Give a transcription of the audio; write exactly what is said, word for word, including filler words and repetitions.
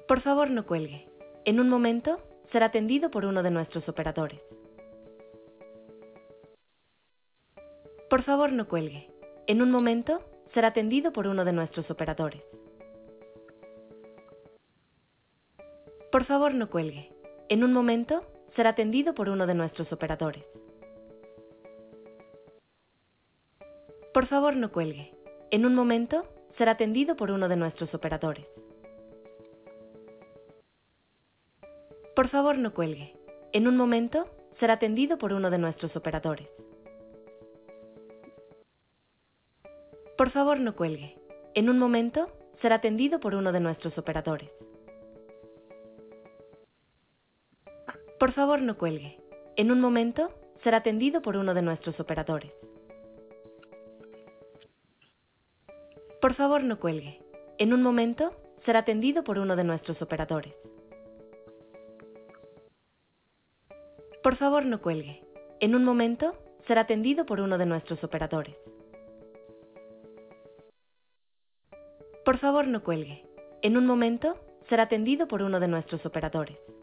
Por favor, no cuelgue. En un momento, será atendido por uno de nuestros operadores. Por favor, no cuelgue. En un momento, será atendido por uno de nuestros operadores. Por favor, no cuelgue. En un momento, será atendido por uno de nuestros operadores. Por favor, no cuelgue. En un momento, será atendido por uno de nuestros operadores. Por favor, no cuelgue. En un momento, será atendido por uno de nuestros operadores. Por favor, no cuelgue. En un momento, será atendido por uno de nuestros operadores. Por favor, no cuelgue. En un momento, será atendido por uno de nuestros operadores. Por favor, no cuelgue. En un momento, será atendido por uno de nuestros operadores. Por favor, no cuelgue. En un momento, será atendido por uno de nuestros operadores. Por favor, no cuelgue. En un momento, será atendido por uno de nuestros operadores.